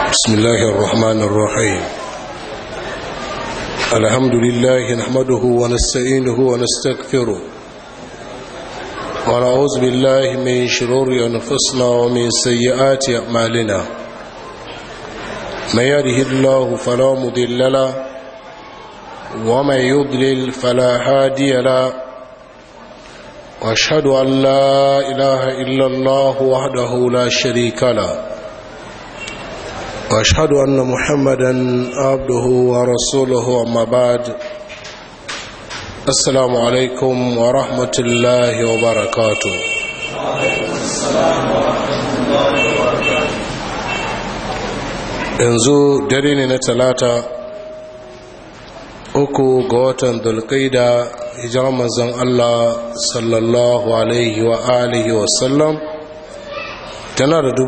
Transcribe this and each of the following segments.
بسم الله الرحمن الرحيم الحمد لله نحمده ونستعينه ونستغفره ونعوذ بالله من شرور أنفسنا ومن سيئات أعمالنا من يهده الله فلا مضل له ومن يضلل فلا هادي له وأشهد أن لا إله إلا الله وحده لا شريك له وأشهد أن محمدا عبده ورسوله أما بعد السلام عليكم ورحمة الله وبركاته yanzu dare ne na talata uku ga watan dulqaida hijirar manzon Allah sallallahu alaihi wa alihi wa sallam tana da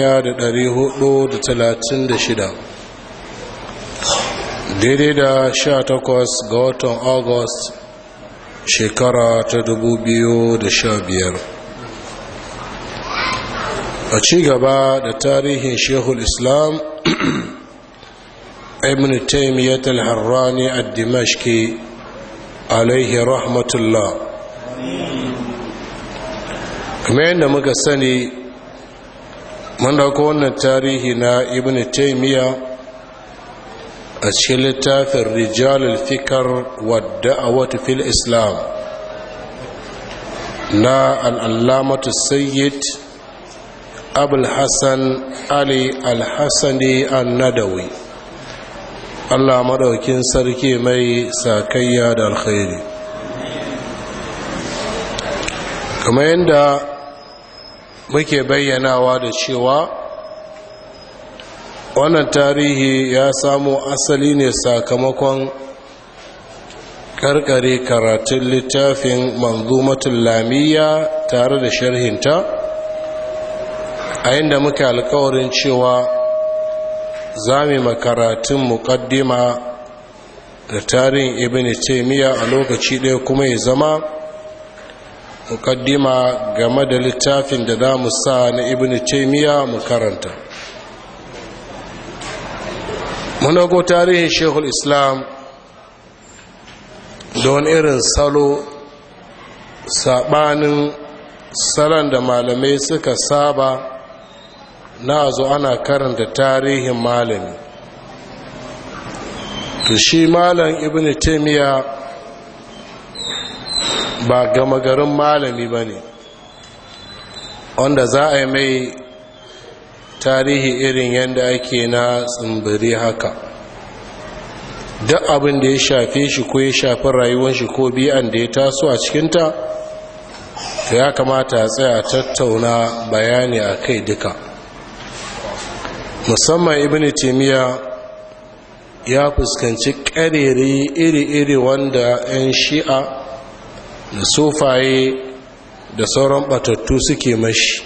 1436 daidai da 18 ga watan august shekara ta 2015 a ci gaba da tarihin shehul islam ibn taymiyyah al-harrani ad-dimashqi alaihi rahmatullah kamar yadda muka sani mun dauko wannan tarihi na ibn taymiyyah a cikin littafin rijal al-fikr wa da'awat fil islam na al-allamatu sayyid abul hasan ali al-hasani an-nadawi Allah madaukin sarki mai sakayya da alkhairi kamar yadda muke bayyanawa da cewa wannan tarihi ya samo asali ne sakamakon karkare karatun littafin manzumatul lamiyya tare da sharhinta a inda muke alkawarin cewa za mu makaratun muqaddima da tarihin ibn taymiyyah a lokaci ɗaya kuma ya zama muqaddima game da littafin da za mu sa na ibn taymiyyah mu karanta mun dago tarihin shehul islam don irin salo sabanin salon da malamai suka saba na zo ana karanta tarihin malami to shi malam ibn taymiyyah ba gama garin malami ba ne wanda za a yi mai tarihi irin yadda ake na tsimbiri haka duk abin da ya shafe shi ko ya shafi rayuwar shi ko bi'an da ya taso a cikinta to ya kamata a tsaya tattauna bayani a kai duka musamman ibn taymiyyah ya fuskanci ƙarere iri-iri wanda 'yan shi'a da sufaye da sauran batattu suke mashi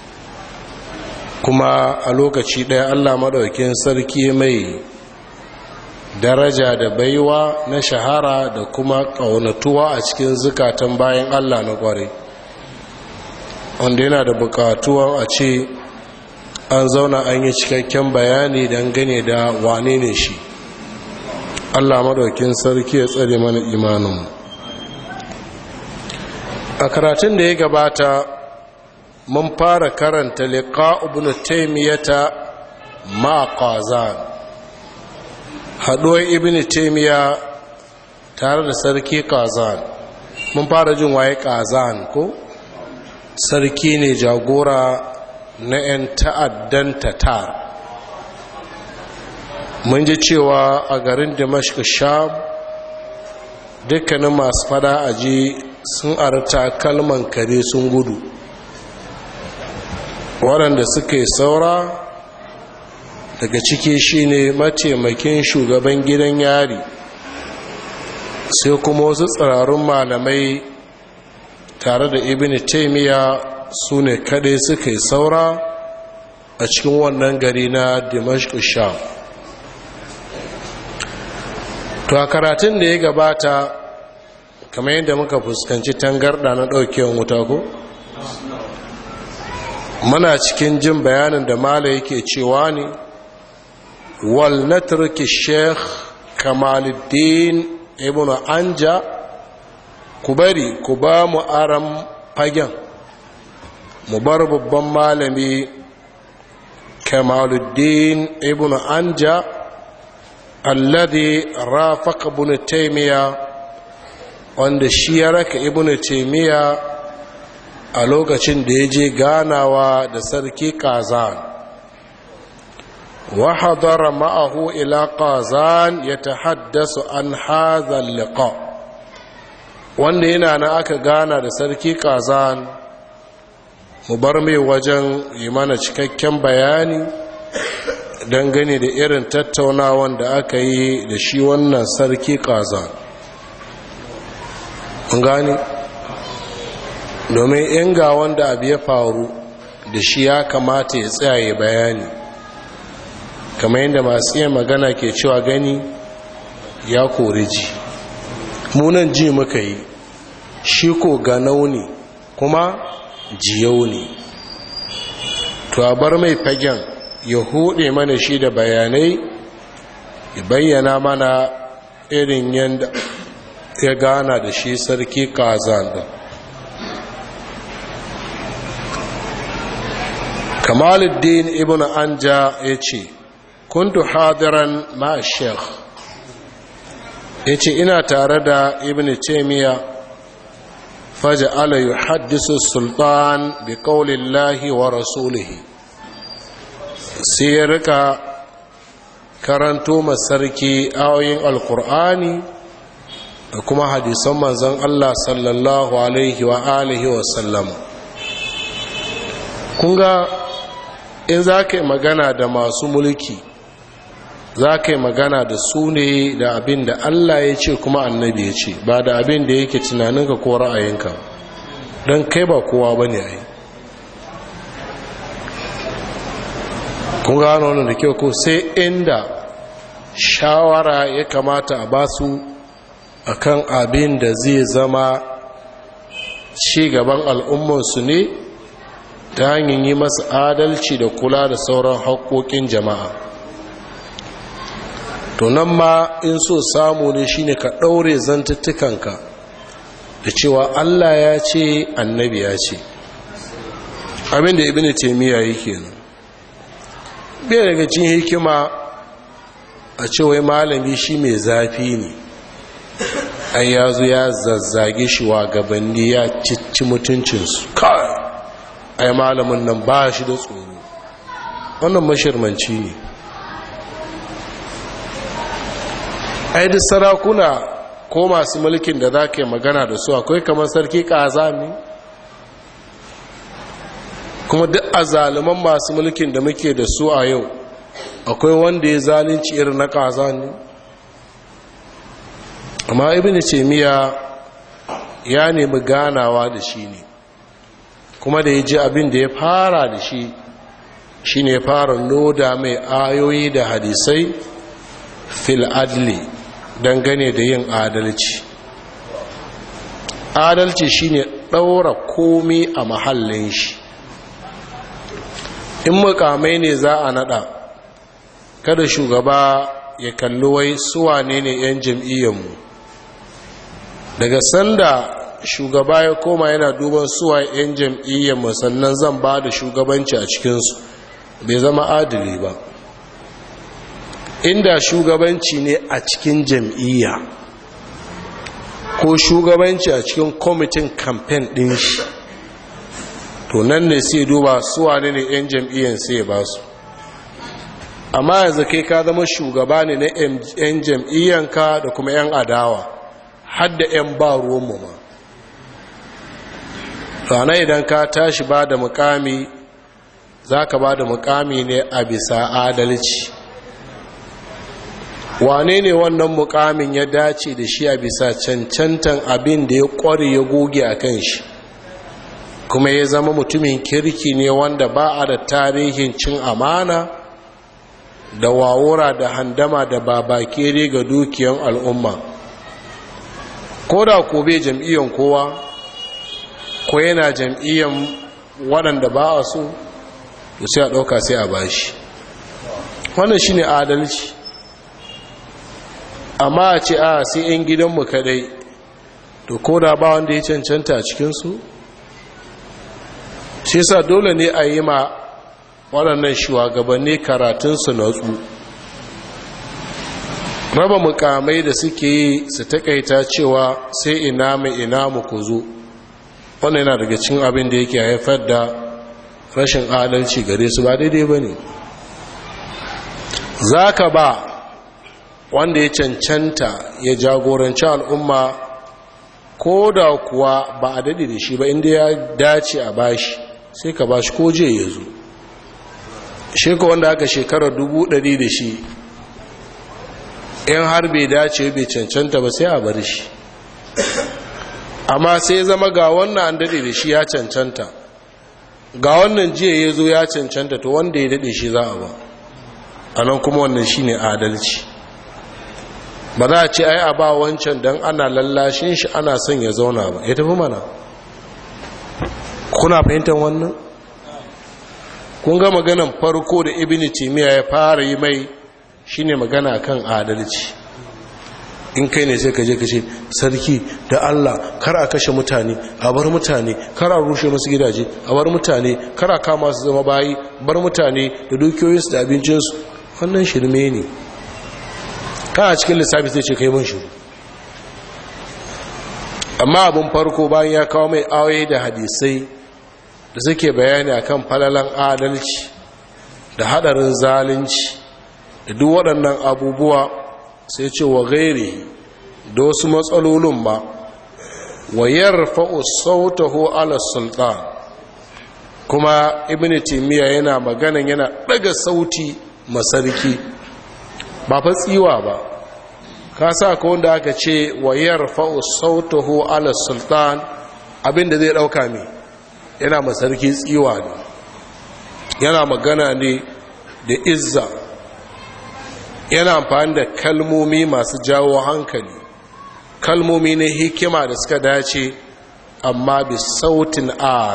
kuma a lokaci ɗaya Allah maɗaukin sarki mai daraja da baiwa na shahara da kuma ƙaunatuwa a cikin zukatan bayan Allah na ƙwarai wanda yana da buƙatuwa a ce an zauna an yi cikakken bayani dangane da wane ne shi Allah maɗaukin sarki ya tsare mana imaninmu a karatun da ya gabata mun fara karanta liqa ibn taymiyyah ma qazan haduwar ibn taymiyyah tare da sarki qazan mun fara jin waye qazan ko sarki ne jagora na 'yan ta'addan tatar mun ji cewa a garin dimashq sham dukkanin masu fada aji sun arta kalman kare sun gudu waɗanda suka yi saura daga ciki shine mataimakin shugaban gidan yari sai kuma wasu tsirarun malamai tare da ibn taymiyyah su ne kaɗai suka yi saura a cikin wannan gari na dimashq sham to a karatun da ya gabata kamar yadda muka fuskanci tangarɗa na ɗaukewar wuta ko muna cikin jin bayanin da mala yake cewa ne wal natruki sheikh kamaluddin ibn anja, ku bari ku ba mu aram fagen mu bar babban malami kamaluddin ibn anja alladhi rafaqa ibn taymiya, wanda shi ya raka ibn taymiya a lokacin da ya je ganawa da sarki Kazan. Wa hadara ma'ahu ila Kazan yatahaddasu an hadha al-liqa, wanda yana na aka gana da sarki Kazan. Mu bar mai wajen yi mana cikakken bayani dangane da irin tattaunawan da aka yi da shi wannan sarki Kazan. Mun gane? Domin in ga wanda abu ya faru da shi ya kamata ya tsaye bayani, kamar yadda masu yin magana ke cewa gani ya kori ji. Munan ji muka yi, shi ko ganau ne kuma jiyau ne. To a bar mai fagen ya hude mana shi da bayanai, ya bayyana mana irin yadda ya gana da shi sarki Kazan din. Kamaluddin ibn anja ya ce, kuntu hadiran ma'a sheikh, ya ce ina tare da ibn taymiya, faja'ala yuhaddisu sultan bi qaulillahi wa rasulihi, sai ya rika karanto masarki ayoyin alkur'ani da kuma hadisan manzon Allah sallallahu alaihi wa alihi wa sallam. Kunga in za ka yi magana da masu mulki, za ka yi magana da su ne da abin da Allah ya ce kuma annabi ya ce, ba da abin da yake tunaninka ko ra'ayinka, don kai ba kowa ba ne a yi. Kun gano wannan da kyau ko sai inda shawara ya kamata a basu akan abin da zai zama ci gaban al'ummarsu ne ta hanyar yi masu adalci da kula da sauran haƙoƙin jama'a. To nan ma in so samu ne shine ka ɗaure zantuttukanka da cewa Allah ya ce annabi ya ce, abin da ibn taymiya yake nan. Bai daga cikin hikima a cewa malami shi mai zafi ne, ai ya zo ya zazzage shi wa gabanni ya cici mutuncinsu, kai ai malamin nan ba shi da tsoro. Wannan mashirmanci ne. Ai duk sarakuna ko masu mulkin da za ka yi magana da su akwai kamar sarki Kazan ne, kuma duk azzaluman masu mulkin da muke da su a yau akwai wanda ya zalunci irin na Kazan ne. Amma ibn taymiya ya nemi ganawa da shi ne, kuma da ya ji abin da ya fara da shi shine ya fara loda mai ayoyi da hadisai fil adli, dangane da yin adalci. Adalci shine ɗaura komi a mahallin shi. In mukamai ne za a nada, kada shugaba ya kalli wai suwa ne 'yan jam'iyyarmu. Daga sanda shugaba ya koma yana duban suwa 'yan jam'iyyarmu sannan zan ba da shugabanci a cikinsu, bai zama adali ba. Inda shugabanci ne a cikin jam'iyya ko shugabanci a cikin kwamitin kamfen ɗin shi, to nan ne sai duba suwa ne 'yan jam'iyyar sai ba su. Amma yanzu kai ka zama shugaba ne na 'yan jam'iyyanka da kuma 'yan adawa, hadda 'yan ba ruwanmu ma. Rana idan ka tashi ba da mukami, za ka ba da mukami ne a bisa adalci. Wane ne wannan mukamin ya dace da shi a bisa cancantan abin da ya kware ya goge a kan shi, kuma ya zama mutumin kirki ne wanda ba a da tarihin cin amana da wawura da handama da babakere ga dukiyan al'umma. Ko da ko bai jam'iyyan kowa, ko yana jam'iyyan waɗanda ba a so, sai a ɗauka sai a bashi. wannan shine adalci. amma a ce a sai 'yan gidanmu kadai, to ko da ba wanda ya cancanta a cikinsu. shi sa dole ne a yi ma waɗannan shugabanni karatunsu natsu, raba mukamai da suke yi su takaita cewa sai ina mai ina mu ku zo. wannan yana daga cikin abin da yake haifar da rashin adalci gare su, ba daidai ba ne. za ka ba wanda ya cancanta ya jagoranci al'umma, ko da kuwa ba a daɗe da shi ba, inda ya dace a bashi sai ka bashi ko je ya zo. sheka wanda aka shekarar 100 da shi, in har bai dace bai cancanta ba sai a bar shi. amma sai zama ga wannan an daɗe da shi ya cancanta, ga wannan jiya ya zo ya cancanta, to wanda ya daɗe shi za a ba. a nan kuma wannan shi ne adalci. ba za a ce ai a ba wancan don ana lallashin shi ana son ya zauna ba, ya tafi mana. kuna fahimtar wannan? kun ga maganan farko da Ibn Taymiyyah ya fara yi mai shine magana kan adalci. in kai ne sai ka je ka ce sarki da Allah kar a kashe mutane, a bar mutane, kar a rushe musu gidaje, a bar mutane, kar a kama su zama bayi, bar mutane da dukiyoyinsu da abincinsu. wannan shirme ne. kana cikin lissafi sai ce kai mun shiru. amma abin farko bayan ya kawo mai ayoyi da hadisai da suke bayani akan falalan adalci da hadarin zalunci da duk waɗannan abubuwa, sai ce wa gairi da wasu matsalolin ma, wa yarfa'u sautahu ala sultan. kuma Ibn Taymiyyah yana magana yana daga sauti masarki, ba fa tsiwa ba. ka sa ko wanda aka ce wa yarfa'u sautahu ala sultan, abinda zai dauka me yana masarki tsiwa ne, yana magana ne da izza, yana amfani da kalmomi masu jawo hankali, kalmomi na hikima da suka dace, amma bi sautin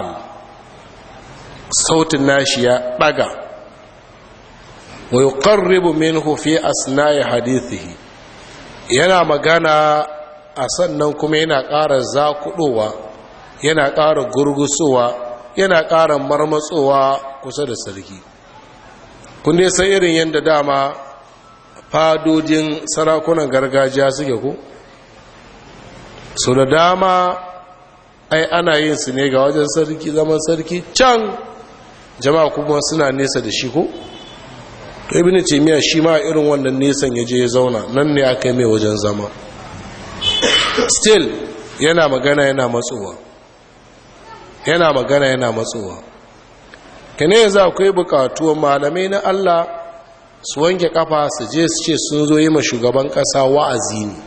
sautin nashi ya daga. wa yuqarribu minhu fi asna'i hadithihi, yana magana a sannan kuma yana ƙara zakudowa, yana ƙara gurgusowa, yana ƙara marmatsowa kusa da sarki. kun dai san irin yadda dama fadojin sarakunan gargajiya suke ko? so da dama ai ana yin su ne ga wajen sarki, zaman sarki can, jama'a kuma suna nesa da shi ko? to Ibn Taymiyyah shi ma irin wannan nesan ya je ya zauna, nan ne aka yi mai wajen zama. still yana magana yana matsowa, yana magana yana matsowa. kane yanzu akwai bukatuwan malamai na Allah su wanke kafa su je su ce sun zo yi ma shugaban kasa wa'azi ne,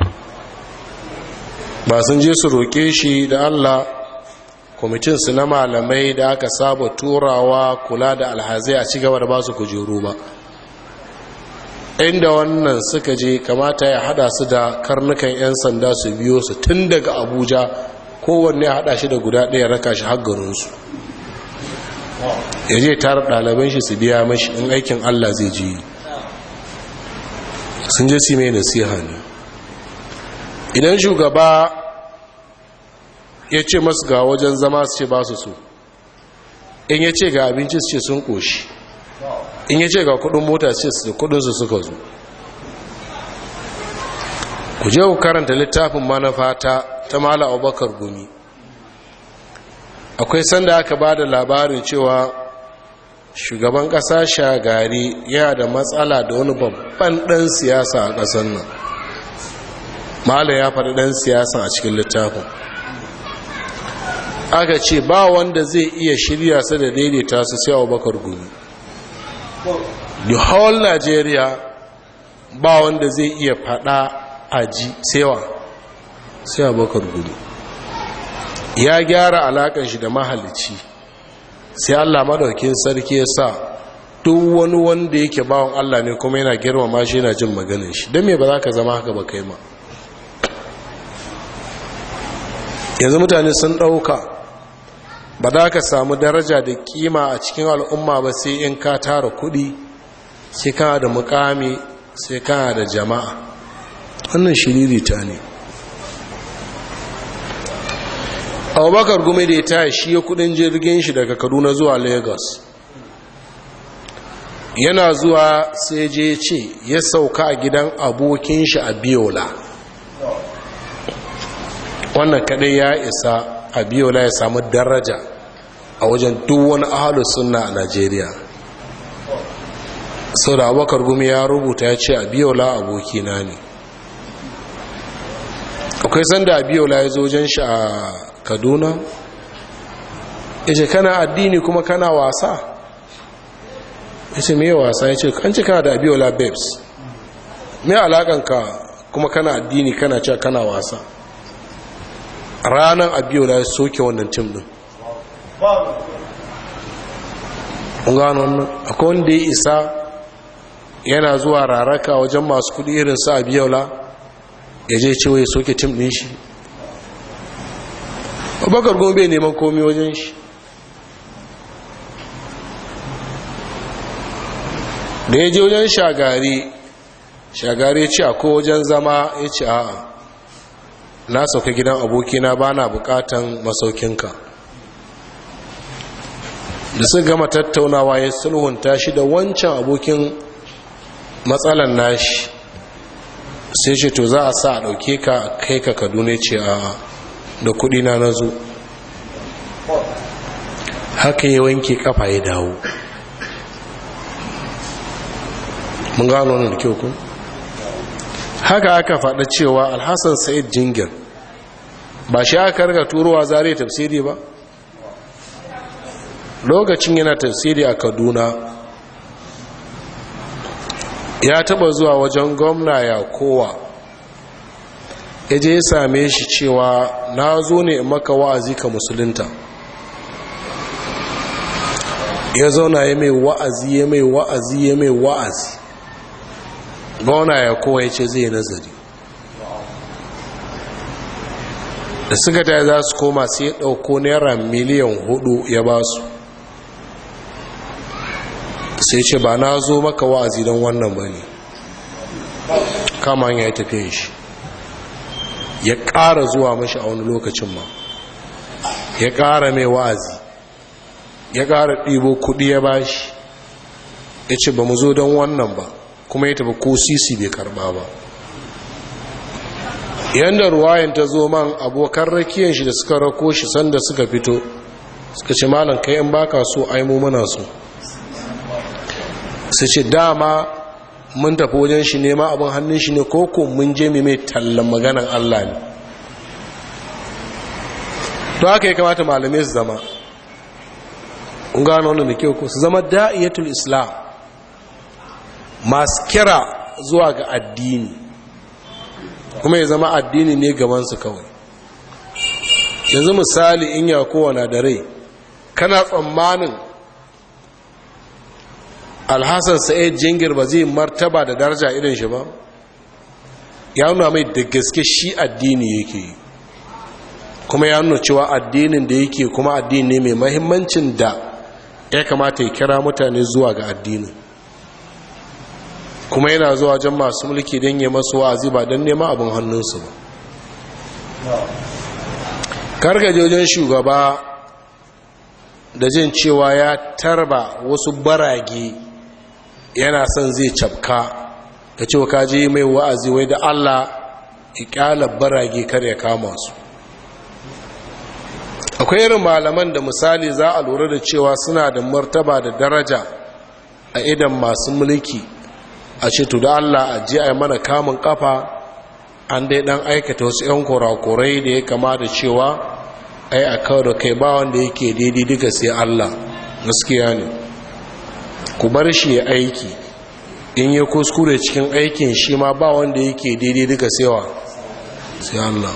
ba sun je su roƙe shi da Allah kwamitinsu na malamai da aka saba turawa kula da alhazai a cigaba da ba su kujeru ba. inda wannan suka je kamata ya hada su da karnukan 'yan sanda su biyo su tun daga Abuja, kowanne hada shi da guda ɗaya raka shi har garinsu, ya je tara ɗaliban shi su biya mashi in aikin Allah zai ji. sun je su mai nasiha ne. idan shugaba ya ce masu ga wajen zama su ce ba su so, in ya ce ga abinci su ce sun koshi, in ya ce ga kudin mota su ce kudinsu suka zo. ku je ku karanta littafin manufata ta Malam Abubakar Gumi. akwai sanda aka ba da labarin cewa shugaban ƙasa Shagari yana da matsala da wani babban ɗan siyasa a ƙasar nan. Malam ya faɗi ɗan siyasa a cikin littafin. aka ce ba wanda zai iya shirya su da daidaita su sai Abubakar Gumi. the whole Nigeria ba wanda zai iya faɗa aji sai Abubakar Gumi. ya gyara alakan shi da mahalicci, sai Allah madaukin sarki ya sa duk wani wanda yake bawon Allah ne kuma yana girmama shi yana jin maganin shi. don me ba za ka zama haka ba kai ma? yanzu mutane sun ɗauka ba za ka samu daraja da kima a cikin al'umma ba sai in ka tara kuɗi, sai kana da mukami, sai kana da jama'a. Wannan shiririta ne. Abubakar Gumi da ya taya shi ya kudin jirgin shi daga Kaduna zuwa Lagos. Yana zuwa sai je ce ya sauka a gidan abokin shi a Biola. Wannan kadai ya isa a Biola ya samu daraja a wajen duk wani ahlus sunna a Najeriya. Sau da Abubakar Gumi ya rubuta ya ce a Biola abokina ne. Akwai sanda a Biola ya zo wajen shi a Kaduna, ya ce kana addini kuma kana wasa. Ya ce mai wasa? Ya ce an ci kana da Abiola babes, mai alaƙanka kuma kana addini kana cewa kana wasa. Ranar Abiola ya soke wannan tim din. Gano wannan akwai wanda ya isa yana zuwa raraka wajen masu kudi irin sa Abiola ya je cewa ya soke tim din shi. Abubakar Gumi bai neman komi wajen shi. Da ya je wajen shagari ce akwai wajen zama, ya ce a'a, na sauka gidan abokina ba na bukatan masaukinka. Da su gama tattaunawa ya sulhunta shi da wancan abokin matsalan nashi, sai ce to za a sa a ɗauke ka kai ka Kaduna, ce a'a, da kudi na zo. Haka ya wanke kafa ya dawo. Mun gano wannan da kyau ku? Haka aka faɗa cewa Alhassan Sa'id Jingir ba shi aka riga turowa zare tafsiri ba. Lokacin yana tafsiri a Kaduna ya taba zuwa wajen gwamna Yakowa, ya je ya same shi cewa na zo ne maka wa'azi ka musulunta. Ya zauna ya mai wa'azi ya mai wa'azi ya mai wa'azi. Gwamna Yakowa ya ce zai nazari. Da suka ta za su koma sai ya ɗauko naira miliyan 4 ya ba su, sai ce ba na zo maka wa'azi don wannan ba ne, kama ya tafiye shi. Ya ƙara zuwa mashi a wani lokacin ma, ya ƙara mai wa'azi, ya ƙara ɗibo kuɗi ya bashi, ya ce ba mu zo don wannan ba, kuma ya tafi ko sisi bai karɓa ba. Yanda ruwayan ta zo man, abokan rakiyan shi da suka rako shi sanda suka fito suka ce malam kai in baka so ai mu muna so. Sai ce dama mun tafi wajen shi nema abin hannun shi ne koko mun je mai tallan maganan Allah ne. To haka ya kamata malamai su zama, kun gano wannan da kyau ko, su zama da'iyatul islam, masu kira zuwa ga addini, kuma ya zama addini ne gabansu kawai. Yanzu misali in Yakowa na da rai, kana tsammanin Alhassan Sa'id Jingir ba zai martaba da daraja irin shi ba? Ya nuna mai da gaske shi addini yake yi, kuma ya nuna cewa addinin da yake kuma addini ne mai mahimmancin da ya kamata ya kira mutane zuwa ga addinin, kuma yana zuwa jan masu mulki don yi masu wa'azi ba don nema abin hannunsu ba. Kargajojin shugaba da jin cewa ya tarba wasu barage yana son zai cafka, ka ce ka je mai wa'azi wai da Allah ya kyala barage kar ya kama su. Akwai irin malaman da misali za a lura da cewa suna da martaba da daraja a idan masu mulki, a ce to da Allah a ji a mana kamun kafa, an dai dan aikata wasu 'yan kurakurai da ya kama da cewa ai a kawo da kai ba wanda yake daidai duka sai Allah. Gaskiya ne, ku bar shi ya aiki, in ya kuskure cikin aikin shi ma ba wanda yake daidai duka sai Allah.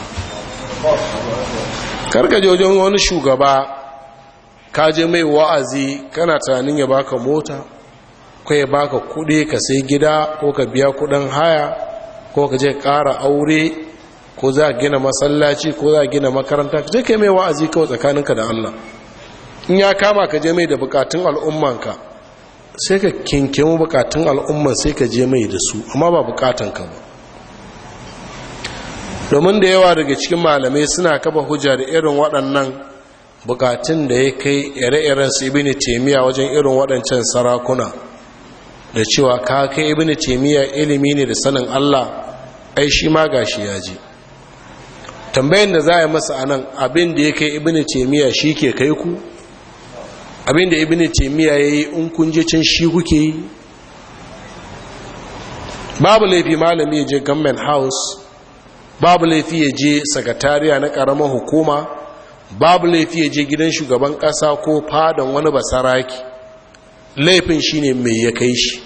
Karka jojon wani shugaba ka je mai wa'azi kana tunanin ya baka mota ko ya baka kudi ka sai gida ko ka biya kudin haya ko ka je ƙara aure ko za a gina masallaci ko za a gina makaranta, ka je kai mai wa'azi kawai tsakaninka da Allah. In ya kama ka je mai da bukatun al'ummanka sai ka kinkemu bukatun al'umman sai ka je mai da su amma ba bukatanka ba. domin da yawa daga cikin malamai suna kafa hujja da irin waɗannan bukatun da ya kai ire-iren su ibn taymiya wajen irin waɗancan sarakuna da cewa ka kai ibn taymiya ilimi ne da sanin Allah, ai shi ma gashi ya ji. tambayin da za a yi masa anan, abin da ya kai ibn taymiya shi ke kai ku? abin da ibn taymiya yayi in kun je can shi kuke yi? babu laifi malami ya je government house, babu laifi ya je sakatariya na karamar hukuma, babu laifi ya je gidan shugaban kasa ko fadan wani basaraki. laifin shine mai ya kai shi.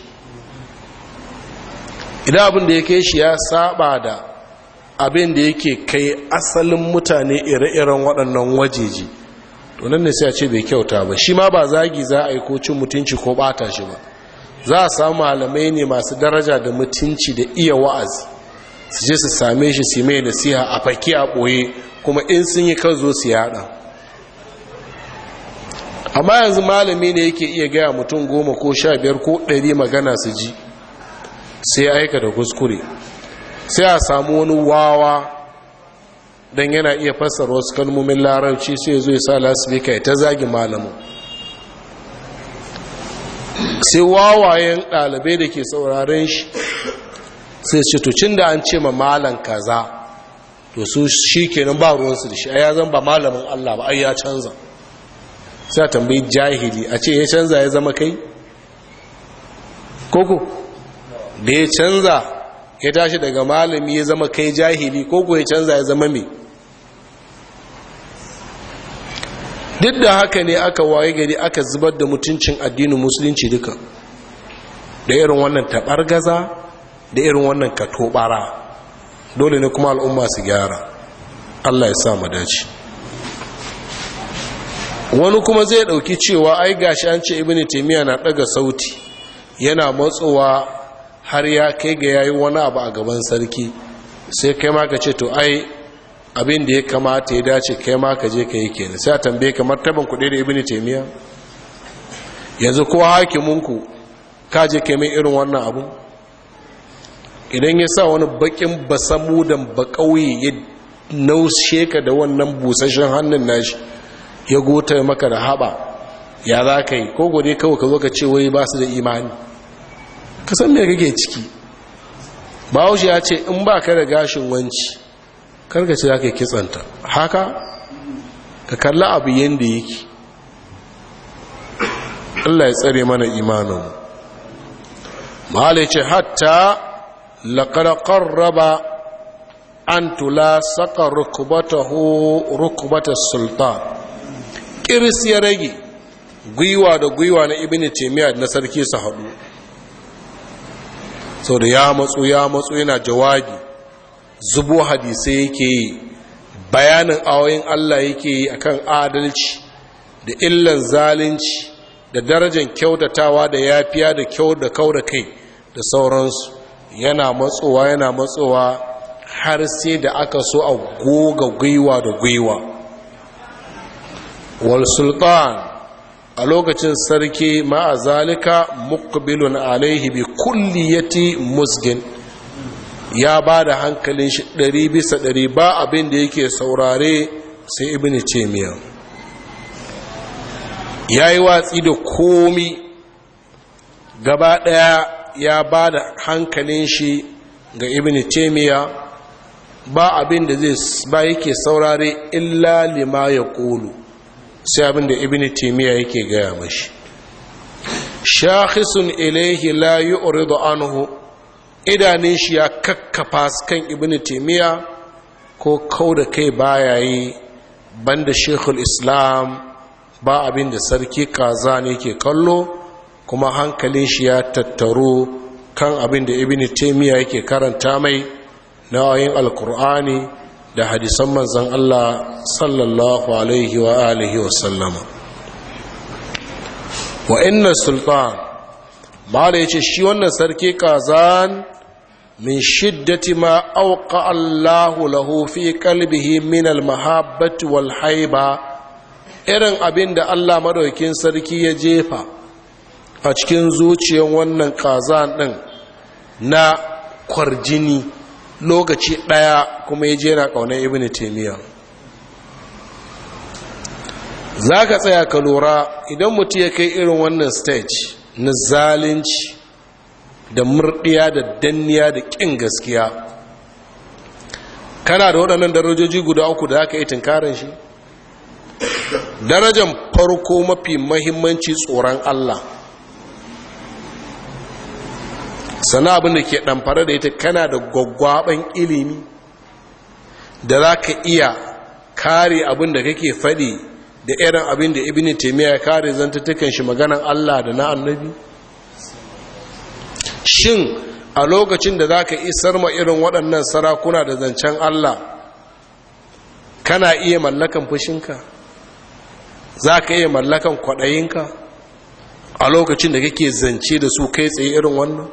idan abin da ya kai shi ya saba da abin da yake kai asalin mutane ire-iren waɗannan wajeji, to nan ne sai a ce bai kyauta ba. shi ma ba zagi za a yi ko cin mutunci ko bata shi ba. za a samu malamai ne masu daraja da mutunci da iya wa'azi, su je su same shi su mai nasiha a faki a ɓoye, kuma in sun yi kan zo su yada. amma yanzu malami ne yake iya gaya mutum 10 ko 15 ko 100 magana su ji, sai aika da kuskure, sai a samu wani wawa don yana iya fassara wasu kalmomin larabci, sai zo ya sa lasifika ya ta zagi malamin. sai wawayen ɗalibai da ke sauraren shi sai ce tucin da an ce ma malan kaza, to su shi kenan ba ruwansu da shi, a ya zan ba malamin Allah ba, ai ya canza. sai a tambayi jahili a ce ya canza ya zama kai? koko da ya canza ya tashi daga malami ya zama kai jahili, koko ya canza ya zama me? duk da haka ne aka waye gari aka zubar da mutuncin addinin musulunci duka, da irin wannan taɓargaza da irin wannan katobara. dole ne kuma al'umma su gyara. Allah ya sa mu dace. wani kuma zai ɗauki cewa ai gashi an ce ibn taymiya na ɗaga sauti yana matsowa har ya kai ga yayi wani abu a gaban sarki, sai kai ma ka ce to ai abin da ya kamata ya dace kai ma ka je ka yi kenan. sai a tambaye ka martaban kuɗi da ibn taymiya? yanzu ko hakiminku ka je kai mai irin wannan abu? idan ya sa wani bakin basamudan bakauye ya naushe ka da wannan busashen hannun nashi ya gota maka da haɓa, ya za ka yi? ko gode kawai ka zo ka ce wai ba su da imani? ka san me kake ciki. bahaushe ya ce in ba ka da gashin wanci karka ce za ka yi kitsanta, haka ka kalla abu yadda yake. Allah ya tsare mana imanin. mahala ce hatta laƙar ƙarraba an tula saka rukubatar sultan. ƙiris ya rage gwiwa da gwiwa na ibn taymiyyah na sarki su haɗu. sau da ya matsu yana jawabi, zubo hadisai yake yi, bayanin ayoyin Allah yake yi akan adalci da illan zalunci da darajar kyautatawa da yafiya da kyau da kau da kai da sauransu. yana matsowa har sai da aka so a goga gwiwa da gwiwa. wal sultan a lokacin sarki ma'a zalika muqbilun alaihi bi kulliyati musgin, ya ba da hankalin shi 100% ba abin da yake saurare sai ibn taymiyyah. ya yi watsi da komi gaba daya, ya ba da hankalin shi ga ibn taymiyyah, ba abin da zai ba yake saurare illa lima ya ƙulu, sai abin da ibn taymiyyah yake gaya mashi. shakhisun ilaihi la yu'ridu anhu, idanun shi ya kakkafa kan ibn taymiyyah ko kau da kai baya yi. banda shekul islam ba abin da sarki kaza ne ke kallo, kuma hankalin shi ya tattaro kan abin da ibn taymiyyah yake karanta mai na ayoyin alkur'ani da hadisan manzon Allah sallallahu alaihi wa alihi wa sallama. wa inna sultan mala yace shi wannan sarki kazan min shiddati ma auqa Allahu lahu fi qalbihi min al-mahabbati wal haiba, irin abin da Allah madaukakin sarki ya jefa a cikin zuciyar wannan kazan ɗin na kwarjini lokaci ɗaya kuma ya je na ƙaunar ibn taimiyya. za ka tsaya ka lura idan mutum ya kai irin wannan stage na zalunci da murdiya da danniya da ƙin gaskiya, kana da waɗannan darajoji guda uku da aka yi tunkarin shi. darajar farko mafi mahimmanci tsoron Allah, sana abin da ke ɗamfara da ita kana da gwaggwaɓen ilimi da za ka iya kare abin da kake faɗi da irin abin da ibn taimiyya ya kare zantattukan shi maganan Allah da na annabi. Shin a lokacin da za ka isar ma irin waɗannan sarakuna da zancen Allah kana iya mallakan fushinka? Za ka iya mallakan kwaɗayinka a lokacin da kake zance da su kai tsaye irin wannan?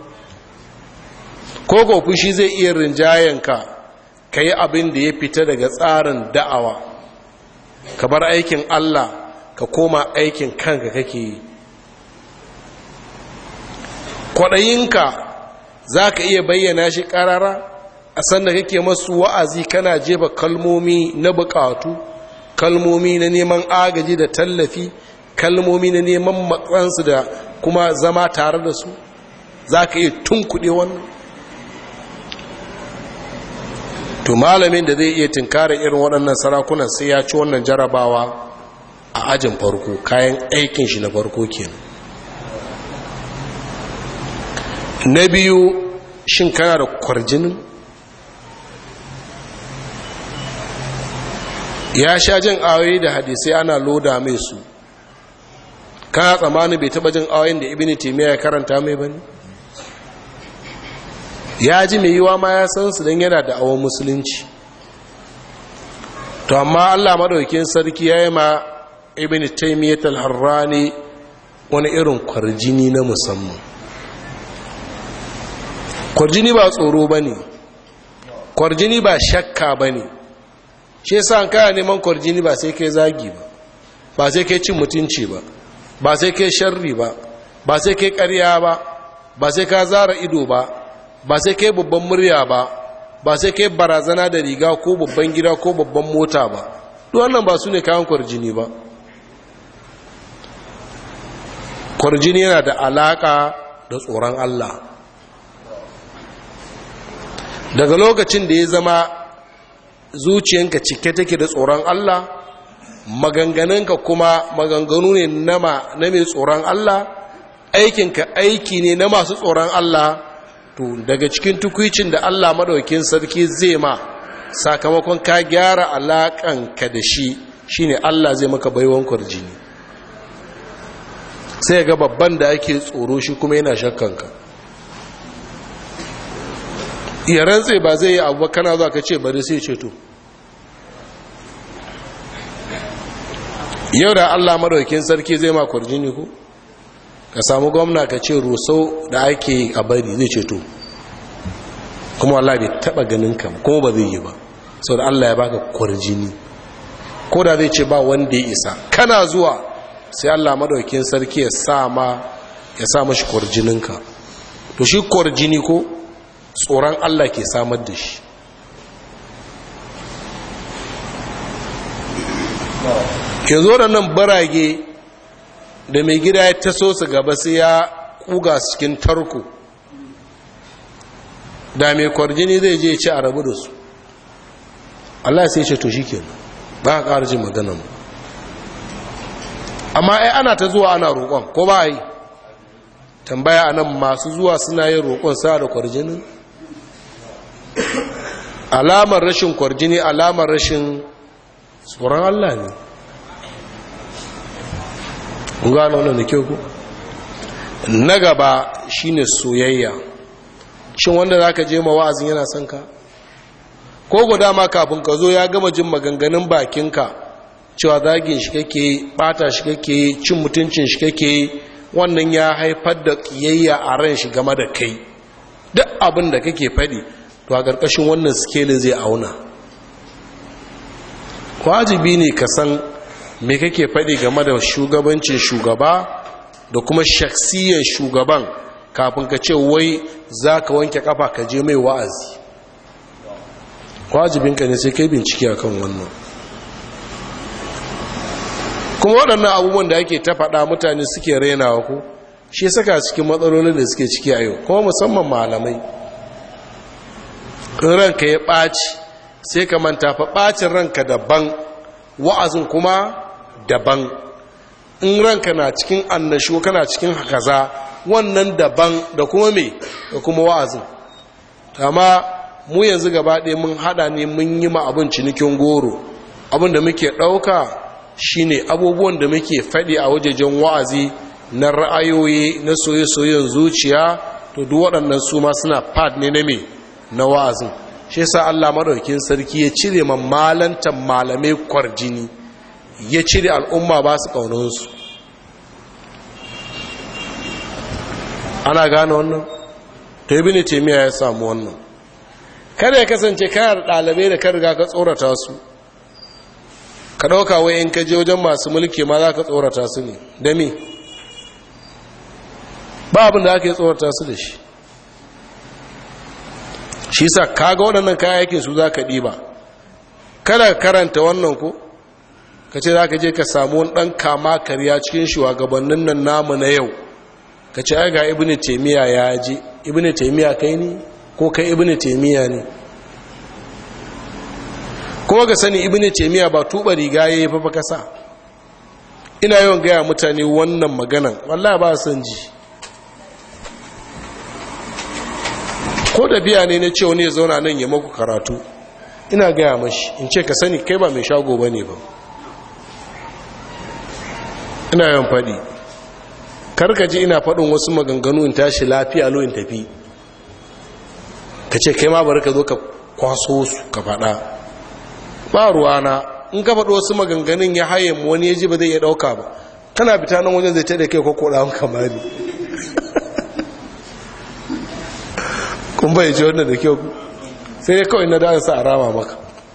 Ko fushi zai iya rinjayenka ka yi abin da ya fita daga tsarin da'awa, ka bar aikin Allah ka koma aikin kanka kake yi? Kwaɗayinka za ka iya bayyana shi ƙarara a sanda kake masu wa'azi, kana jefa kalmomi na buƙatu, kalmomi na neman agaji da tallafi, kalmomi na neman matsansu da kuma zama tare da su? Za ka iya tunkuɗe wannan? To malamin da zai iya tinkara irin waɗannan sarakunan sai ya ci wannan jarabawa a ajin farko, kayan aikin shi na farko kenan. Na biyu, shin kana da kwarjinin? Ya sha jin ayoyi da hadisai ana loda mai su, kana tsammanin bai taba jin ayoyin da ibn taymiya ya karanta mai bane? Ya ji mai yiwa ma ya san su don yana da awon musulunci. To amma Allah madaukakin sarki ya yi ma ibn taymiyyah al-harrani wani irin kwarjini na musamman. Kwarjini ba tsoro bane, kwarjini ba shakka bane. Shi yasa an kana neman kwarjini ba sai kai zagi ba, ba sai kai cin mutunci ba, ba sai kai sharri ba, ba sai kai ƙarya ba, ba sai ka zara ido ba, ba sai kai babban murya ba, ba sai kai barazana da riga ko babban gida ko babban mota ba. Duk wannan ba su ne kayan kwarjini ba. Kwarjini yana da alaka da tsoron Allah. Daga lokacin da ya zama zuciyanka cike take da tsoron Allah, maganganunka kuma maganganu ne na mai tsoron Allah, aikinka aiki ne na masu tsoron Allah, to daga cikin tukwicin da Allah madaukakin sarki zai ma sakamakon ka gyara alaƙanka da shi shine Allah zai maka baiwan kwarjini. Sai ga babban da ake tsoro shi kuma yana shakkanka. iya rantse ba zai yi abu kana zuwa ka ce bari sai ce to. Yau da Allah madaukakin sarki zai ma kwarjini ko ka samu gwamna ka ce rusau da ake a bari zai ce to, kuma Allah bai taba ganin ka kuma ba zai yi ba sau da Allah ya baka kwarjini. Ko da zai ce ba wanda ya isa, kana zuwa sai Allah madaukakin sarki ya sa mashi kwarjininka. To shi kwarjini ko tsoron Allah ke samar da shi. Yanzu waɗannan barage da mai gida ya taso su gaba sai ya kuga cikin tarko, da mai kwarjini zai je ci a rabu da su. Allah sai ce to shi ke ba a ƙarjin maganan mu. Amma ai ana ta zuwa ana roƙon ko ba yi tambaya anan, masu zuwa suna yin roƙon sa da kwarjinin? Alamar rashin kwarjini alamar rashin tsoron Allah ne. Gano wannan da kyau ku. Na gaba shine soyayya. Shin wanda zaka je ma wa'azin yana son ka? Ko guda ma kafin ka zo ya gama jin maganganun bakinka cewa zagin shi kake, bata shi kake, cin mutuncin shi kake, wannan ya haifar da kiyayya a ran shi game da kai. Duk abin da kake faɗi to a ƙarƙashin wannan scale zai auna. Wajibi ne ka san me kake faɗi game da shugabancin shugaba, da kuma shaksiyar shugaban kafin ka ce wai za ka wanke kafa ka je mai wa'azi. wajibinka ne sai kai bincike a kan wannan. kuma waɗannan abubuwan da ake ta faɗa mutane suke rainawa ku shi saka cikin matsalolin da suke ciki a yau, kuma musamman malamai. in ranka ya ɓaci sai ka manta fa ɓacin ranka daban, wa'azin kuma daban. in ranka na cikin annashu kana cikin kaza wannan daban da kuma me da kuma wa'azin. amma mu yanzu gaba ɗaya mun haɗa ne mun yi ma abin cinikin goro. abin da muke ɗauka shine abubuwan da muke faɗi a wajejen wa'azi na ra'ayoyi na soye-soyen zuciya, to duk waɗannan su ma suna pad ne na me na wa'azin. shi yasa Allah madaukakin sarki ya cire malantan malamai kwarjini, ya cire al'umma ba su kaunansu. ana gane wannan? to ibn taymiya ya samu wannan. kada ya kasance kana da ɗalibai da ka riga ka tsorata su, ka ɗauka wai in ka je wajen masu mulki ma za ka tsorata su ne da me? ba abin da aka yi tsorata su da shi. shi sa kaga waɗannan kayayyakin su za ka ɗiba. kada karanta wannan ko ka ce za ka je ka samu wani ɗan kama karya cikin shugabannin nan namu na yau, ka ce ai ga ibn taymiya ya je. ibn taymiya kai ne ko kai ibn taymiya ne? kuma ga sani ibn taymiya ba tuba riga yayi fa kasa. ina yawan gaya mutane wannan maganan, wallahi ba san ji. ko da biya ne na ce wani ya zauna nan ya maku karatu, ina gaya mashi in ce ka sani kai ba mai shago bane ba. ina yawan faɗi, karkaji ina faɗin wasu maganganu in tashi lafiya lo in tafi, ka ce kai ma bari ka zo ka kwaso su ka faɗa. ba ruwana in ka faɗo wasu maganganun ya haye mu wani ya ji ba zai iya ɗauka ba, kana fita nan wajen zai ta da kai ko koɗa kamari. kun bai ji wannan da kyau, sai dai kawai na da sa a rama maka.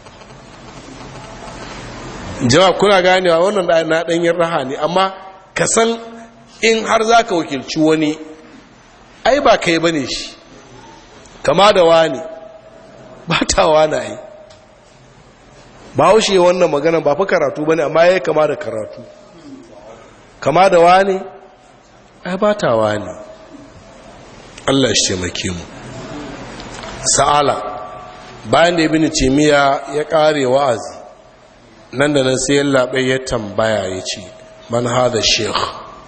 jawab kuna ganewa wannan da na ɗanyen raha ne, amma ka san in har za ka wakilci wani ai ba kai ba ne shi, kama da wani ba ta wani ai. ba haushe wannan maganan ba fi karatu ba ne, amma ya kama da karatu. kama da wani ai ba ta wani. Allah shi taimake mu. sa'ala bayan da ibn taymiya ya kare wa'azi, nan da nan sai yallaɓe ya tambaya ya ce man hada sheikh.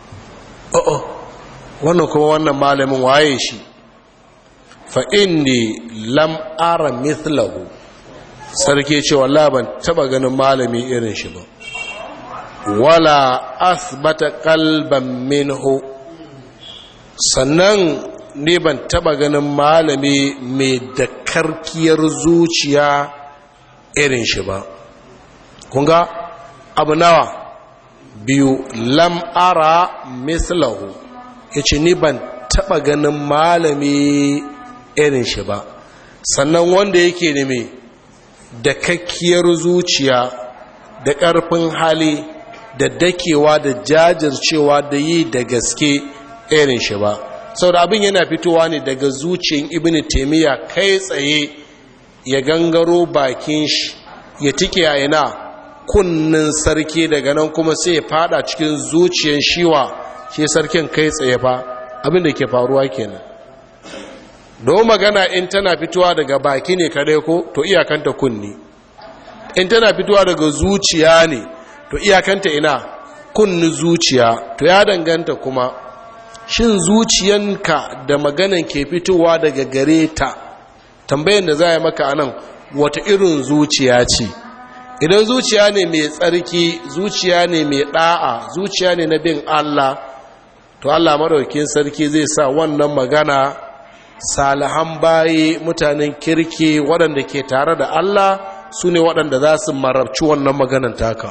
wannan kuma wannan malamin waye shi? fa inni lam ara mithlahu. sarki ce wallahi ban taba ganin malami irin shi ba, wala asbata qalban minhu, sannan ne ban taba ganin malami mai dakarkiyar zuciya irin shi ba. kunga abu nawa biyu, lam ara mislahu, yace ni ban taba ganin malami irin shi ba, sannan wanda yake ne mai dakakkiyar zuciya da ƙarfin hali da dakewa da jajircewa da yi da gaske irin shi ba. sau da abin yana fitowa ne daga zuciyar ibn taymiya kai tsaye ya gangaro bakin shi ya tike a ina kunnin sarki, daga nan kuma sai ya fada cikin zuciyar shiwa shi sarkin kai tsaye fa. abin da ke faruwa kenan. don magana in tana fitowa daga baki ne kadai ko to iyakanta kunni, in tana fitowa daga zuciya ne to iyakanta ina kunni zuciya. to ya danganta kuma shin zuciyanka da maganan ke fitowa daga gare ta. tambayan da za a maka anan, wata irin zuciya ce? idan zuciya ne mai tsarki, zuciya ne mai da'a, zuciya ne na bin Allah, to Allah madaukakin sarki zai sa wannan magana salihan bayi mutanen kirki waɗanda ke tare da Allah su ne waɗanda za su marabci wannan maganan taka.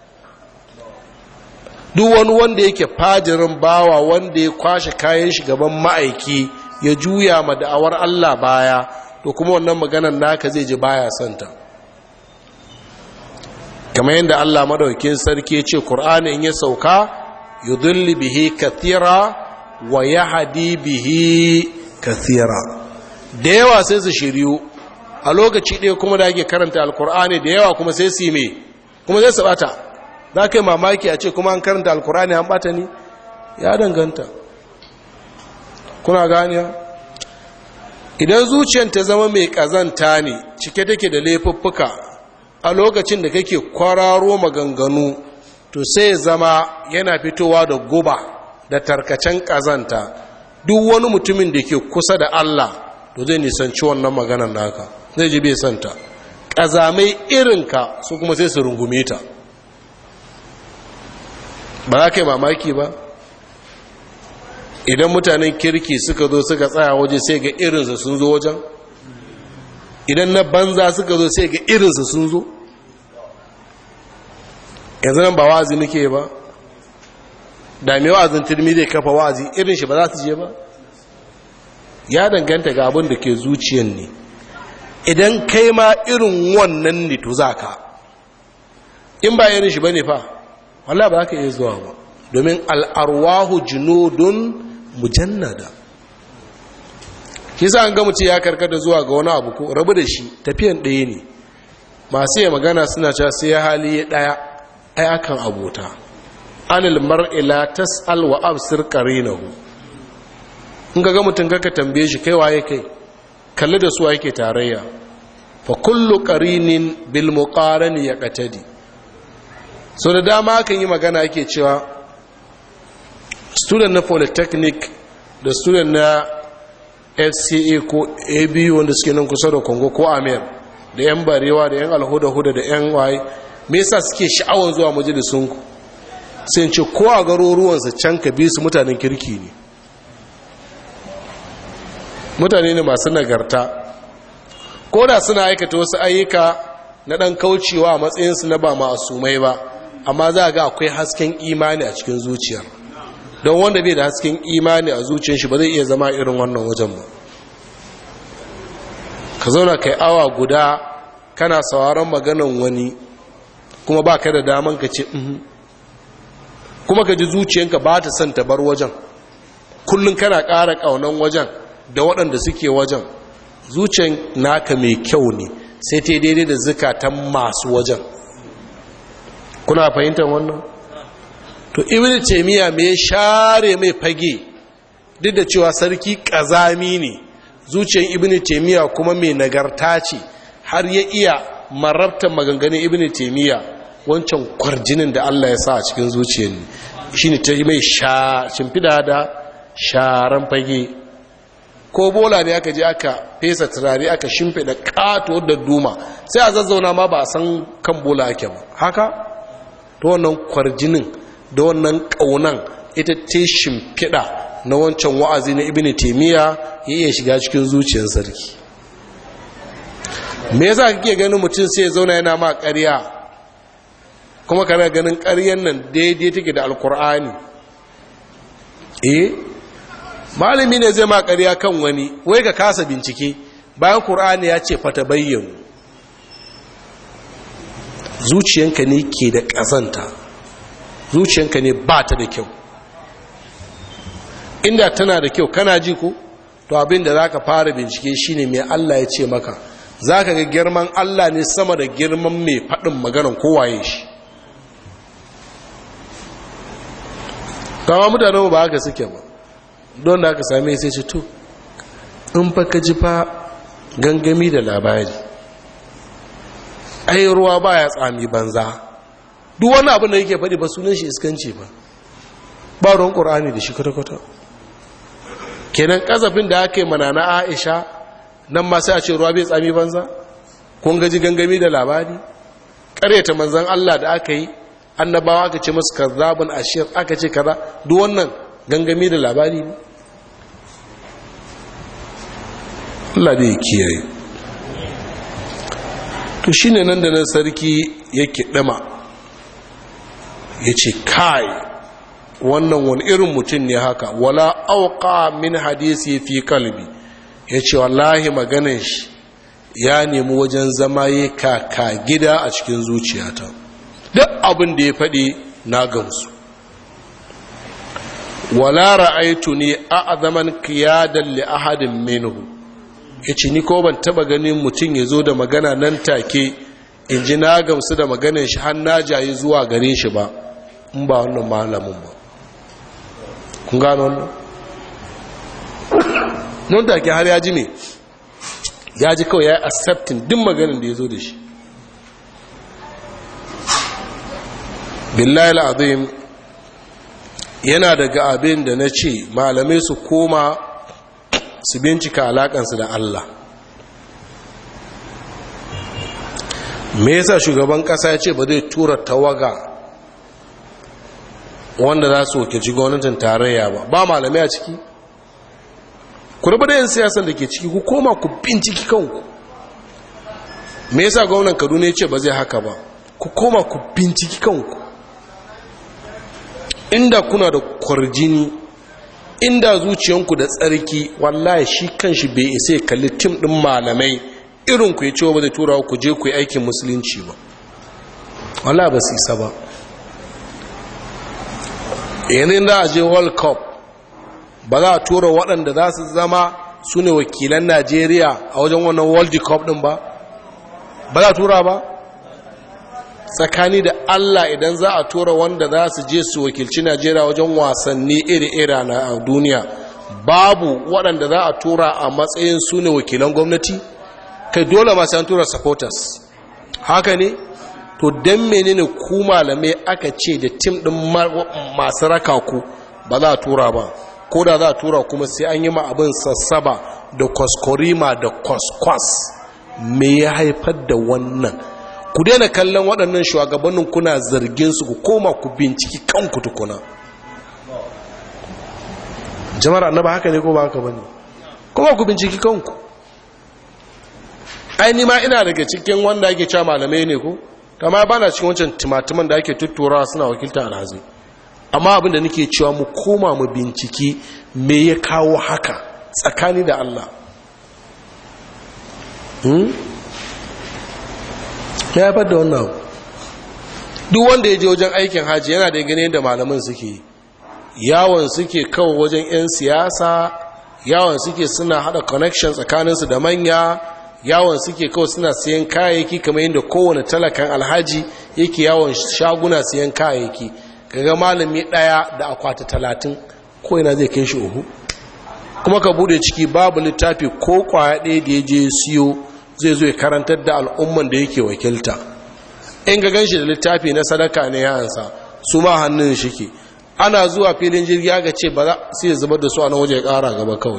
duk wani wanda yake fajirin bawa wanda ya kwashe kayan shi gaban ma'aiki ya juya ma da'awar Allah baya, to kuma wannan maganan naka zai ji baya santa. kamar yadda Allah madaukakin sarki ya ce Qur'ani in ya sauka yudhillu bihi kathira wa yahdi bihi kathira. Da yawa sai su shiryu a lokaci ɗaya, kuma da ake karanta alkur'ani da yawa kuma sai su yi me, kuma zai su bata. za ka yi mamaki a ce kuma an karanta alkur'ani an bata ni, ya danganta. kuna ganiya? Idan zuciyar ta zama mai ƙazanta ne, cike take da laifuffuka, a lokacin da kake kwararo maganganu, to sai zama yana fitowa da guba da tarkacen ƙazanta. Duk wani mutumin da ke kusa da Allah to zai nisanci wannan maganar naka, zai ji bai santa. Ƙazamai irinka su kuma sai su rungume ta. ba za ka yi mamaki ba idan mutanen kirki suka zo suka tsaya waje sai ga irinsa sun zo wajen, idan na banza suka zo sai ga irinsa sun zo. yanzu nan ba wa'azi nake ba, da mai wa'azin turmi zai kafa wa'azi irin shi ba za su je ba. ya danganta ga abin da ke zuciyan ne. idan kai ma irin wannan ne to za ka, in ba irin shi ba ne fa wallah ba za ka iya zuwa ba, domin al'arwahu junudun mujannada. shi sa an ga mutum ya karkata zuwa ga wani abu ko rabu da shi, tafiyan ɗaya ne. masu yi magana suna cewa sai ya hali ya ɗaya ai akan abota. anil mar'ila tas'al wa absir qarinahu. in ga mutum kaka tambaye shi kai waye kai, kalli da su yake tarayya. fa kullu qarinin bil muqarani yaqtadi. so da dama kan yi magana ake cewa student na polytechnic da student na FCA ko ABU wanda suke nan kusa da Kongo ko Amir, da yan barewa da yan alhuda-huda da yan waye, me yasa suke sha'awar zuwa majalisunku? sai ce ko a garuruwansa can ka bi su mutanen kirki ne, mutane ne masu nagarta, ko da suna aikata wasu ayyuka na ɗan kaucewa a matsayinsu na ba ma'asumai ba, amma za a ga akwai hasken imani a cikin zuciyar. don wanda bai da hasken imani a zuciyar shi ba zai iya zama irin wannan wajen ba. ka zauna kai awa guda kana sauraron maganan wani kuma ba ka da daman ka ce kuma ka ji zuciyanka ba ta son ta bar wajen, kullum kana ƙara ƙaunan wajen da waɗanda suke wajen. zuciyan naka mai kyau ne, sai ta daidai da zukatan masu wajen. kuna fahimtar wannan? to ibn taymiya mai share mai fage, duk da cewa sarki ƙazami ne, zuciyan ibn taymiya kuma mai nagarta ce, har ya iya marabta maganganun ibn taymiya. wancan kwarjinin da Allah ya sa a cikin zuciyar ne shine ta mai shimfida da sharan fage. ko bola ne aka je aka fesa turare aka shimfida katuwar da duma, sai a zazzauna ma ba a san kan bola ake ba haka. to wannan kwarjinin da wannan kaunan ita ce shimfida na wancan wa'azi na ibn taymiya ya iya shiga cikin zuciyar sarki. me yasa kake ganin mutum sai ya zauna yana ma ƙarya kuma kana ganin ƙaryan nan daidai take da alkur'ani? malami ne zai ma ƙarya kan wani, wai ka kasa bincike bayan ƙur'ani ya ce fata bayyanu. zuciyanka ne ke da ƙazanta, zuciyanka ne ba ta da kyau. inda tana da kyau kana ji ko, to abin da za ka fara bincike shine mai Allah ya ce maka. za ka ga girman Allah ne sama da girman mai faɗin maganan kowaye shi. kama mutane ba haka suke ba, don da aka same sai ce to in fa ka ji fa gangami da labari, ai ruwa ba ya tsami banza. duk wani abin da yake faɗi ba sunan shi iskanci ba ruwan ƙorani da shi kwata-kwata. kenan ƙazafin da aka yi mana na Aisha nan ma sai a ce ruwa bai tsami banza. kun gaji gangami da labari, ƙaryata manzan Allah da aka yi, annabawa aka ce masu kazzabun ashir, aka ce kaza, duk wannan gangami da labari ne. Allah da ya kiyaye. to shine nan da nan sarki yake dama ya ce kai wannan wani irin mutum ne haka, wala auqa min hadisi fi kalbi. ya ce wallahi maganin shi ya nemi wajen zama ya kaka gida a cikin zuciyata, duk abin da ya faɗi na gamsu. wala ra'aytuni a'zaman qiyadan li ahadin minhu, yace ni ko ban taba ganin mutum yazo da magana nan take in ji na gamsu da maganar shi har na jayi zuwa gare shi ba in ba wannan malamin ba. kun gano wannan nan take har ya ji ne, ya ji kawai ya yi accepting din maganin da ya zo da shi. billahi al'azim yana daga abin da na ce malamai su koma su bincika alakansu da Allah. me yasa shugaban kasa ya ce ba zai tura tawaga wanda za su wakilci gwamnatin tarayya ba malamai a ciki? ku rabu da yin siyasar da ke ciki, ku koma ku binciki kanku. me yasa gwamnan Kaduna ya ce ba zai haka ba? ku koma ku binciki kanku. inda kuna da kwarjini, inda zuciyanku da tsarki, wallahi shi kanshi bai isa ya kalli tim din malamai irin ku ya ce ba zai tura ku je ku yi aikin musulunci ba. wallahi ba su isa ba. yanzu da a je world cup ba za a tura waɗanda za su zama su ne wakilan Najeriya a wajen wannan world cup ɗin ba za a tura ba? tsakani da Allah idan za a tura wanda za su je su wakilci Najeriya wajen wasanni iri-iri na duniya, babu waɗanda za a tura a matsayin su ne wakilan gwamnati? kai dole masu an tura supporters, haka ne? to don menene ku malamai aka ce da tim ɗin masu raka ku ba za a tura ba? ko da za a tura kuma sai an yi ma abin sassaba da kwaskwarima da kwaskwas. me ya haifar da wannan? ku daina kallon waɗannan shugabannin kuna zargin su, ku koma ku binciki kanku tukuna. jama'ar annaba haka ne ko ba haka bane? kuma ku binciki kanku. ai ma ina daga cikin wanda ake cewa malamai ne ko, kama ba na cikin wancan timatiman da ake tuttura suna wakilta alhazi. amma abin da nake cewa mu koma mu binciki me ya kawo haka tsakani da Allah. ya haifar da wannan. duk wanda ya je wajen aikin haji yana da gane da malaman suke yawon, suke kawo wajen 'yan siyasa, yawon suke suna hada connection tsakaninsu da manya, yawon suke kawo suna siyan kayayyaki kamar yadda kowane talakan alhaji yake yawon shaguna siyan kayayyaki. kaga malami daya da akwati 30 ko ina zai kai shi uku, kuma ka bude ciki babu littafi ko kwaya ɗaya da ya je siyo zai zo ya karantar da al'umman da yake wakilta. in ga ganshi da littafi na sadaka ne ya ansa, su ma hannun shi ke. ana zuwa filin jirgi aka ce ba za su zubar da su a nan waje ya kara gaba kawai.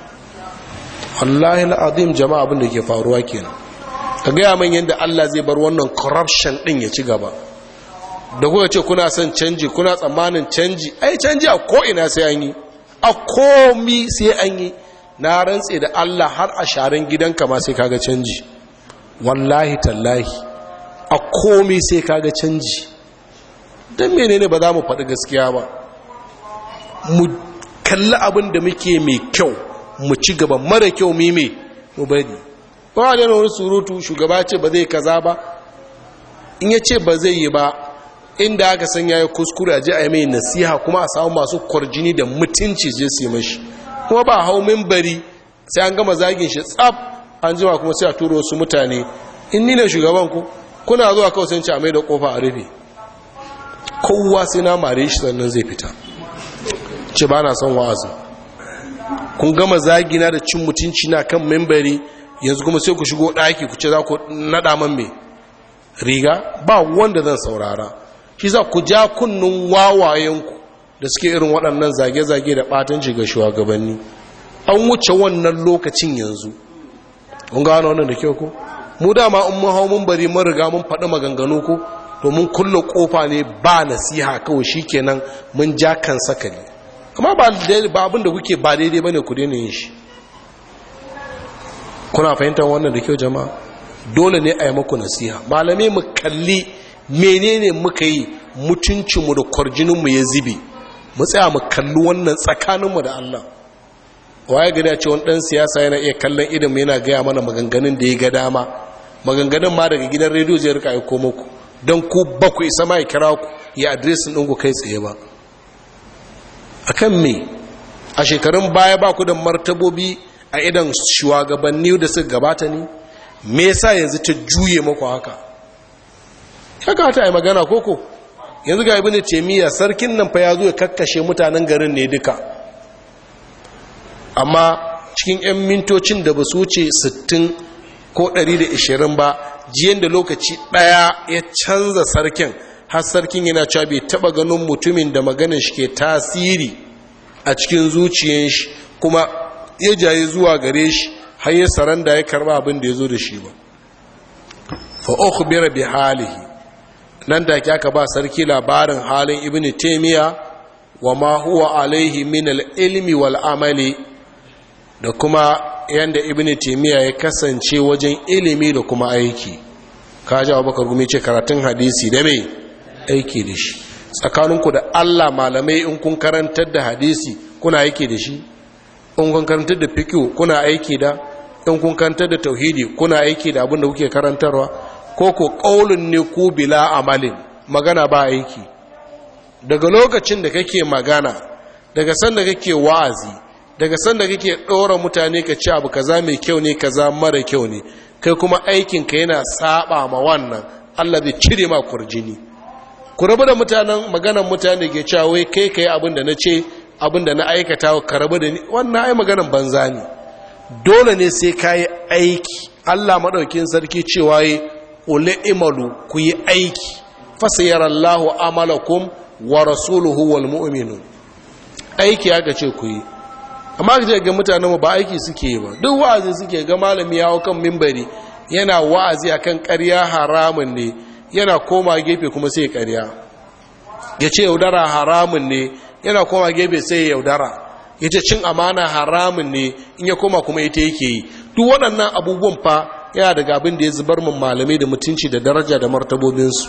wallahi al'azim jama'a abin da ke faruwa kenan. ka gaya man yadda Allah zai bar wannan corruption din ya ci gaba. da kuka ce kuna son canji, kuna tsammanin canji, ai canji a ko'ina sai an yi, a komi sai an yi. na rantse da Allah har a sharan gidanka ma sai kaga canji, wallahi tallahi a komi sai kaga canji. don menene ba za mu faɗi gaskiya ba? mu kalli abin da muke mai kyau mu ci gaba, mara kyau mime mu bari. ba da wani surutu shugaba ce ba zai kaza ba, in ya ce ba zai yi ba, inda aka san yayi kuskure a ji a yi mai nasiha, kuma a samu masu kwarjini da mutunci je su yi mashi. kuma ba hau mimbari sai an gama zagin shi tsab an jima kuma sai a turo wasu mutane. in ni ne shugaban ku, kuna zuwa kawai sun ci a mai da kofa a rufe, kowa sai na mare shi sannan zai fita. ce ba na son wa'azi, kun gama zagina da cin mutunci na kan mimbari, yanzu kuma sai ku shigo ɗaki ku ce za ku naɗa man mai riga? ba wanda zan saurara. shi za ku ja kunnun wawayenku da suke irin waɗannan zage-zage da ɓatanci ga shugabanni. an wuce wannan lokacin yanzu. kun gano wannan da kyau ko? mu dama in mun hau mun bari mun riga mun faɗi maganganu ko, to mun kulle ƙofa ne ba nasiha kawai shikenan mun ja kan sakali. amma ba abin da kuke ba daidai bane ku daina yin shi. kuna fahimtar wannan da kyau jama'a? dole ne a yi maku nasiha. malamai mu kalli menene muka yi mutuncinmu da kwarjininmu ya zibe, mu tsaya mu kalli wannan tsakaninmu da Allah. waye gani a ce wani ɗan siyasa yana iya kallon idan yana gaya mana maganganun da ya ga dama, maganganun ma daga gidan rediyo zai rika aiko muku, don ku ba ku isa ma ya kira ku ya adresin ɗinku kai tsaye ba. akan me a shekarun baya ba ku da martabobi a idan shugabanni da suka gabata ne? Me yasa yanzu ta juye maku haka? ya kata ai magana koko yanzu ga ibnu taymiya sarkin nan fa ya zo ya kakkashe mutanen garin ne duka, amma cikin 'yan mintocin da ba su wuce 60 ko 120 ba, jiyan da lokaci ɗaya ya canza sarkin, har sarkin yana cewa bai taɓa ganin mutumin da maganin shi ke tasiri a cikin zuciyar shi kuma ya jaye zuwa gare shi har ya saranda ya karba abin da ya zo da shi ba. fa ukhbira bi halihi, nan da aka ba sarki labarin halin ibnu taymiya wa ma huwa alaihi min al-ilmi wal amali, da kuma yanda ibnu taymiya ya kasance wajen ilimi da kuma aiki. kaji Abubakar Gumi ce karatun hadisi da mai aiki da shi. Tsakaninku da Allah malamai, in kun karantar da hadisi kuna aiki da shi, in kun karantar da fiqh kuna aiki da, in kun karantar da tauhidi kuna aiki da abin da kuke karantarwa, ko ko qaulun ne ku bila amalin, magana ba aiki. Daga lokacin da kake magana, daga sanda kake wa'azi, daga sanda kake ɗora mutane ka ci abu kaza mai kyau ne kaza mara kyau ne, kai kuma aikinka yana saba ma wannan, Allah zai cire ma kurjini. Ku rabu da mutanen maganan mutane ke cewa wai kai abin da na ce, abin da na aikata ka rabu da ni, wannan ai maganan banza ne. Dole ne sai ka yi aiki. Allah maɗaukin sarki cewa yi ule imalu, ku yi aiki, fasayar Allah amalakum wa rasuluhu wal mu'minun. Aiki aka ce ku yi, amma ka ce ga mutanenmu ba aiki suke yi ba, duk wa'azi suke. ga malami ya hau kan mimbari yana wa'azi akan ƙarya haramun ne, yana koma gefe kuma sai ƙarya. Ya ce yaudara haramun ne, yana koma gefe sai yaudara. Ya ce cin amana haramun ne, in ya koma kuma ita yake yi. Duk waɗannan abubuwan fa yana daga abin da ya zubar mun malamai da mutunci da daraja da martabobinsu.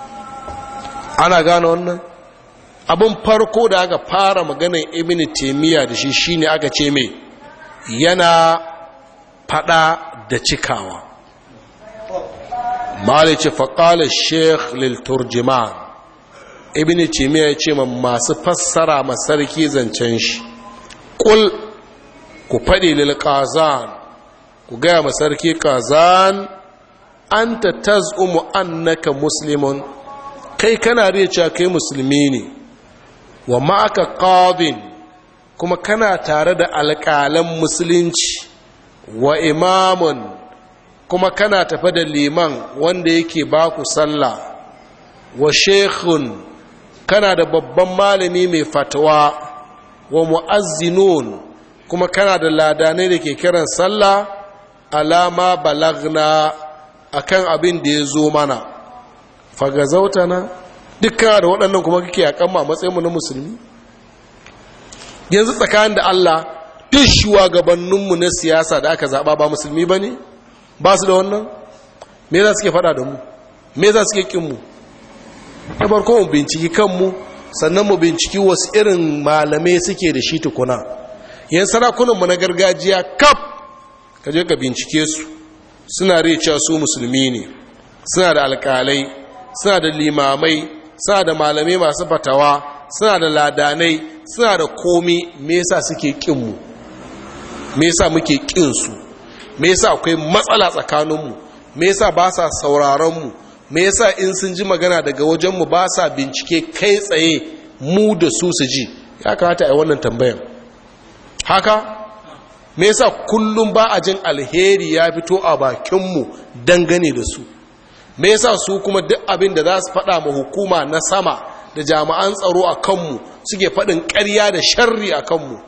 Ana gane wannan? Abin farko da aka fara maganar ibn taymiya da shi shine aka ce mai yana fada da cikawa. malice faqala sheikh lil turjiman, ibn taymiya ya ce masu fassara masarki zancen shi, qul ku fadi lil qazan, ku ga masarki qazan, anta tazumu annaka muslimun, kai kana riya cewa kai musulmi ne, wa ma'aka qadin, kuma kana tare da alƙalan musulunci, wa imamun, kuma kana tafe da liman wanda yake baku sallah, wa shekhun, kana da babban malami mai fatawa, wa mu'azzinun, kuma kana da ladanai da ke kiran sallah, alama balagna, akan abin da ya zo mana, fagazautana, dukkan da waɗannan kuma kake a kan matsayinmu na musulmi. Yanzu tsakanin da Allah, duk shugabanninmu na siyasa da aka zaɓa ba musulmi ba ne? Ba su da wannan? Me za su ke faɗa da mu? Me za su ke ƙinmu? Na farko mu binciki kanmu, sannan mu binciki wasu irin malamai suke da shi tukuna. Yan sarakunanmu na gargajiya kaf, ka je ka bincike su, suna rai cewa su musulmi ne, suna da alƙalai, suna da limamai, suna da malamai masu fatawa, suna da ladanai, suna da komi. Me yasa suke kinmu? Me yasa muke kinsu? Me yasa akwai matsala tsakaninmu? Me yasa ba sa sauraronmu? Me yasa in sun ji magana daga wajenmu ba sa bincike kai tsaye mu da su ji? Ya kamata a yi wannan tambayan. Haka? Me yasa kullum ba a jin alheri ya fito a bakinmu dangane da su? Me yasa su kuma duk abin da za su faɗa ma hukuma na sama da jami'an tsaro a kanmu suke faɗin ƙarya da sharri a kanmu?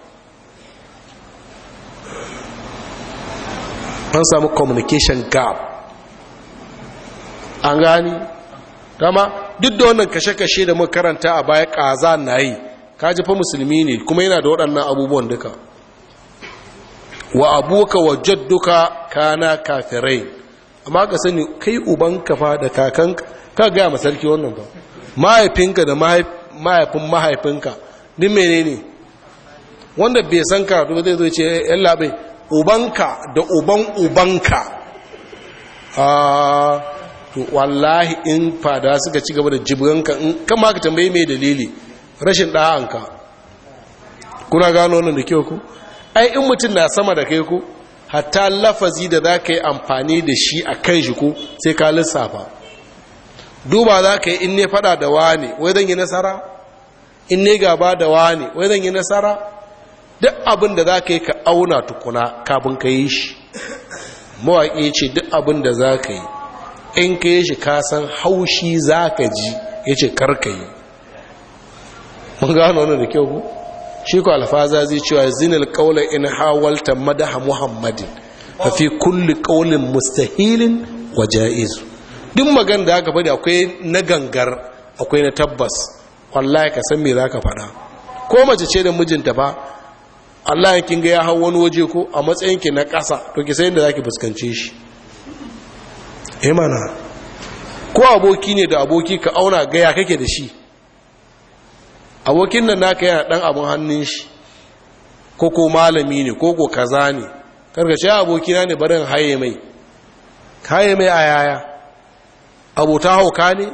An samu communication gap. An gani? Dama duk da wannan kashe-kashe da muka karanta a baya ƙaza na yi, kaji fa musulmi ne kuma yana da waɗannan abubuwan duka. Wa abuka wa jadduka kana kafirai. Amma ka sani kai ubanka fa da kakanka, ka gaya masarki wannan ba, mahaifinka da mahaifin mahaifinka din menene? Wanda bai san karatu ba zai zo ce yalla bai ubanka da uban ubanka. To wallahi in fada suka ci gaba da jibranka, in kama ka tambaye mai dalili, rashin ɗa'anka. kuna gano wannan da kyau ku ai in mutum na sama da kai ku hatta lafazi da za ka yi amfani da shi a kan shi ku sai ka lissafa. Duba za ka yi in ne fada da wani wai zan yi nasara, in ne gaba da wani wai zan yi nasara. Duk abin da za ka yi ka auna tukuna kafin ka yi shi. Mawaƙi ce duk abin da za ka yi in ka yi shi kasan haushi za ka ji, ya ce karka yi. Mun gano wani da kyau ku? Shi ku alfaza zai cewa zinil ƙaunar in hawalta madaha muhammadin a fi kulli ƙaunin mustahilin wa ja'izu. Duk magana da aka faɗi akwai na gangar akwai na tabbas. Wallahi ka san me za ka faɗa. Ko mace ce da mijinta ba, Allah yankin ga ya hau wani waje ko a matsayinki na ƙasa, to ki sayin da za ki fuskance shi. Mana, ko aboki ne da aboki ka auna gaya kake da shi. Abokin nan naka yana ɗan abin hannun shi, ko malami ne, ko kaza ne, karkace abokina ne barin haye mai a yaya, abota hauka ne?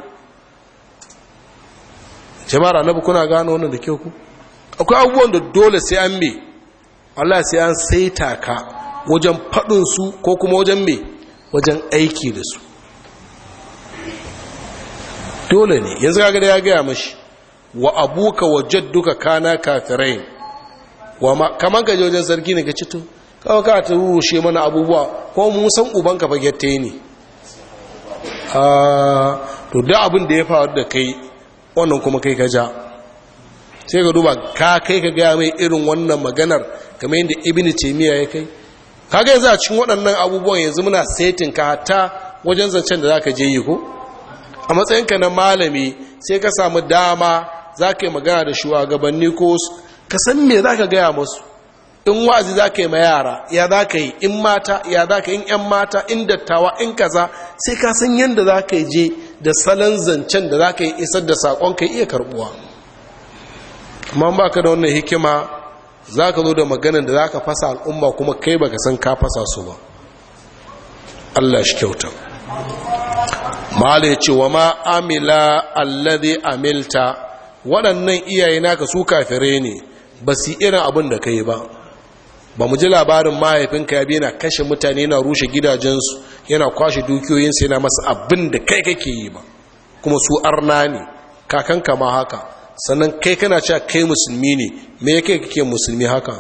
Jama'ar annabi kuna gano wannan da kyau ku? Akwai abubuwan da dole sai an me, Allah sai an saita ka wajen faɗinsu ko kuma wajen me, wajen aiki da su. Dole ne, yanzu kaga da ya gaya mashi, wa abuka wa jadduka kana kafirai, kaman ka je wajen sarki ne ka cito, kawai ka ta rushe mana abubuwa, ko mun san ubanka bagette ne. To da abin da ya faru da kai, wannan kuma kai ka ja. Sai ka duba ka kai ka gaya mai irin wannan maganar kamar yadda Ibn Taymiyyah ya kai. Kaga yanzu a cikin waɗannan abubuwan yanzu muna setin ka hatta wajen zancen da zaka je yi ko? A matsayinka na malami sai ka samu dama za ka yi magana da shugabanni ko ka san me za ka gaya masu. In wa'azi za ka yi ma yara ya za ka yi, in mata ya za ka yi, in 'yan mata, in dattawa, in kaza, sai ka san yadda za ka yi je da salon zancen da za ka yi isar da saƙon ka iya karɓuwa. Amma ba ka da wannan hikima za ka zo da maganin da za ka fasa al'umma kuma kai ba ka san ka fasa su ba. Allah shi kyauta. Mala ya ce wa ma amila alladhi amilta, waɗannan iyaye naka su kafire ne, ba su irin abin da ka yi ba. Ba mu ji labarin mahaifinka ya biya na kashe mutane, yana rushe gidajensu, yana kwashe dukiyoyinsu, yana masa abin da kai kake yi ba. Kuma su arna ne, kakanka ma haka. Sannan kai kana cewa kai musulmi ne, me yake kake musulmi haka?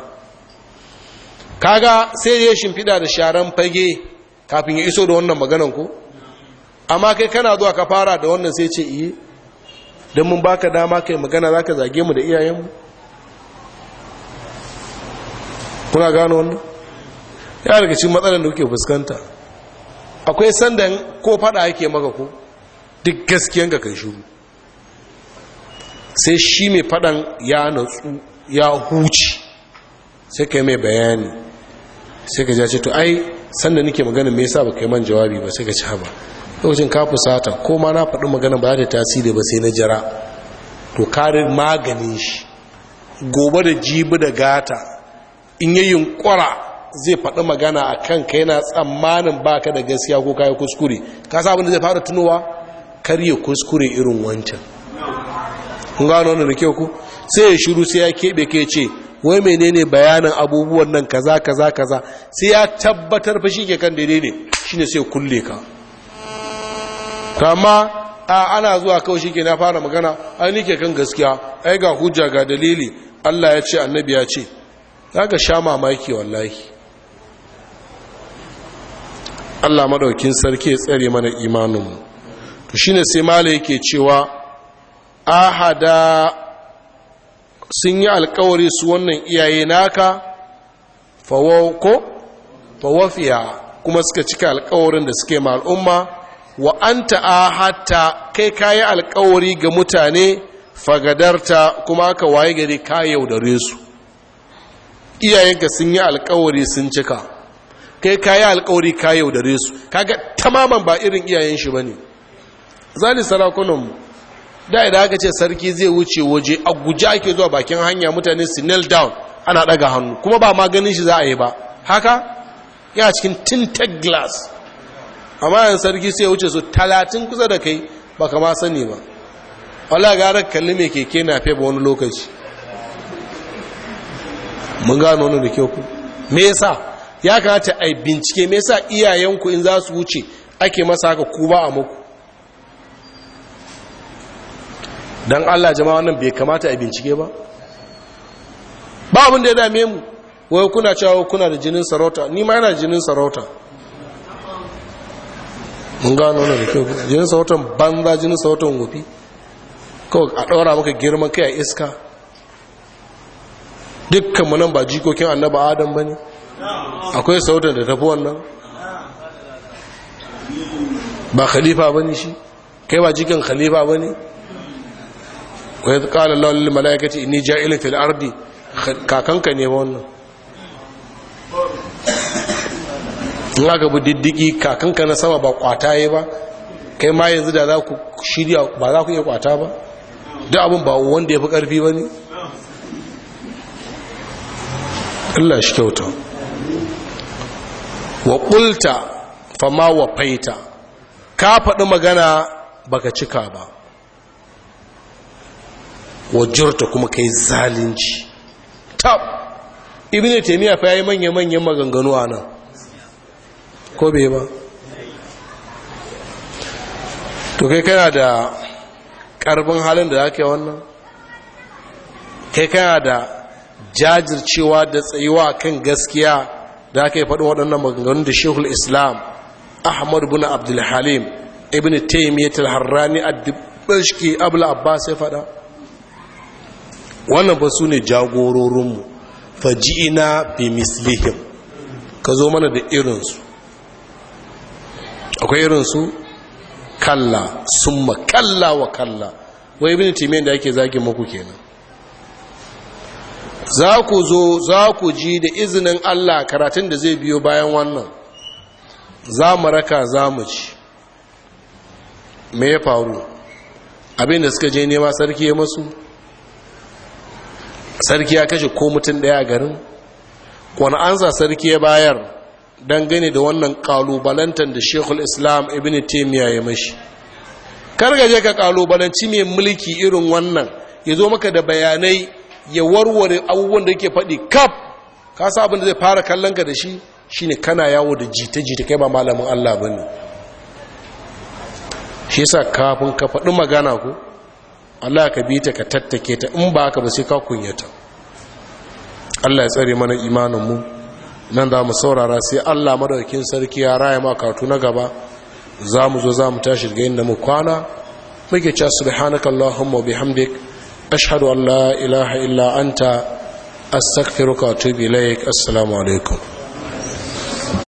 Kaga sai ya shimfiɗa da sharan fage kafin ya iso da wannan maganan ko? Amma kai kana zuwa ka fara da wannan sai ce iye, don mun baka dama kai magana za ka zage mu da iyayenmu? Kuna gano wannan? Ya daga cikin matsalar da kuke fuskanta. Akwai sandan ko fada yake maka ko? Duk gaskiyan ka kai shuru. Sai shi mai fadan ya natsu ya huci, sai kai mai bayani, sai ka ja ce to ai sanda nake magana me yasa baka yi man jawabi ba, sai ka ci haba lokacin ka fusata ko ma na faɗi magana ba da tasiri ba sai na jira. To karin maganin shi gobe da jibi da gata in yi yunkura zai faɗi magana a kan ka yana tsammanin baka da gaskiya ko kayi kuskure, ka sa abin da zai fara tunowa kar ya kuskure irin wancan. Kun gano wannan da kyau ku? Sai ya shiru, sai ya keɓe ke ce wai menene bayanin abubuwan nan kaza kaza kaza, sai ya tabbatar fa shi ke kan daidai ne, shine sai kulle ka. Kama ana zuwa kawai shi ke na fara magana, ai nike kan gaskiya, ai ga hujja ga dalili, Allah ya ce annabi ya ce, za ka sha mamaki wallahi. Allah madaukin sarki ya tsare mana imaninmu. To shine sai mala yake cewa ahada sun yi alkawari su wannan iyaye naka fawafiya kuma suka cika alkawarin da suke ma al'umma, wa anta ahata kai kayi alkawari ga mutane fagadarta kuma aka waye gari ka yaudare su. Iyayenka sun yi alkawari sun cika, kai kayi alkawari ka yaudare su. Kaga tamaman ba irin iyayen shi bane. Zali sarakunanmu da idan aka ce sarki zai wuce waje a guje ake zuwa bakin hanya, mutane su kneel down ana daga hannu, kuma ba maganin shi za a yi ba, haka ya cikin tinted glass. Amma yan sarki sai wuce su 30 kusa da kai baka ma sani ba. Wala gara kalli mai keke na fe ba wani lokaci. mun gano wannan da kyau ku me yasa ya kamata ai bincike me yasa iyayenku in za su wuce ake masa haka ku ba a muku dan Allah jama'a wannan bai kamata ai bincike ba ba abin da ya dame mu wai kuna cewa kuna da jinin sarauta ni ma yana jinin sarauta mun gano wannan da kyau jinin sarautan banza jinin sarautan gofi kawai a ɗaura maka girman kai a iska dukkanmu nan ba jikokin annaba adam ba ne akwai sautan da tafi wannan ba khalifa ba ne shi kai ba jikin khalifa ba ne wai ƙala lalil mala'ikaci inni ja'ilin fil ardi kakanka ne ba wannan in aka bi diddiki kakanka na sama ba kwata yi ba kai ma yanzu da za ku shirya ba za ku iya kwata ba duk abin ba wanda ya fi ƙarfi ba ne Allah shi kyauta wa ƙulta fama wa faita ka faɗi magana baka cika ba wa jurta kuma kai zalunci tab ibn taymiya fa yayi manya-manyan maganganu a nan ko bai ba to kai kana da ƙarfin halin da ake wannan kai kana da jajircewa da tsayuwa kan gaskiya da aka yi faɗin waɗannan maganganun da shehul islam ahmad bin abdulhalim ibn taimiyyat al-harrani ad-dimashqi abul abbas ya faɗa wannan ba su ne jagororinmu faji'ina bi mislihim ka zo mana da irinsu akwai irinsu kalla summa kalla wa kalla wai ibn taimiyyat da ake zagin muku kenan za ku zo za ku ji da izinin Allah karatun da zai biyo bayan wannan za mu raka za mu ci me ya faru abinda suka je nema sarki ya masu sarki ya kashe ko mutum daya a garin wani ansa sarki ya bayar dangane da wannan kalubalantar da shekul islam ibn taimiyya ya mashi kargaje ka kalubalanci mai mulki irin wannan ya zo maka da bayanai ya warware abubuwan da yake faɗi kaf ka sa abin da zai fara kallon ka da shi shine kana yawo da jita-jita kai ba malamin Allah bane shi yasa kafin ka faɗi magana ko Allah ka bi ta ka tattake ta in ba haka ba sai ka kunyata Allah ya tsare mana imanin mu nan za mu saurara sai Allah madaukakin sarki ya raya ma karatu na gaba za mu zo za mu tashi daga inda mu kwana muke cewa subhanakallahumma wa bihamdik أشهد أن لا إله إلا أنت أستغفرك وأتوب إليك السلام عليكم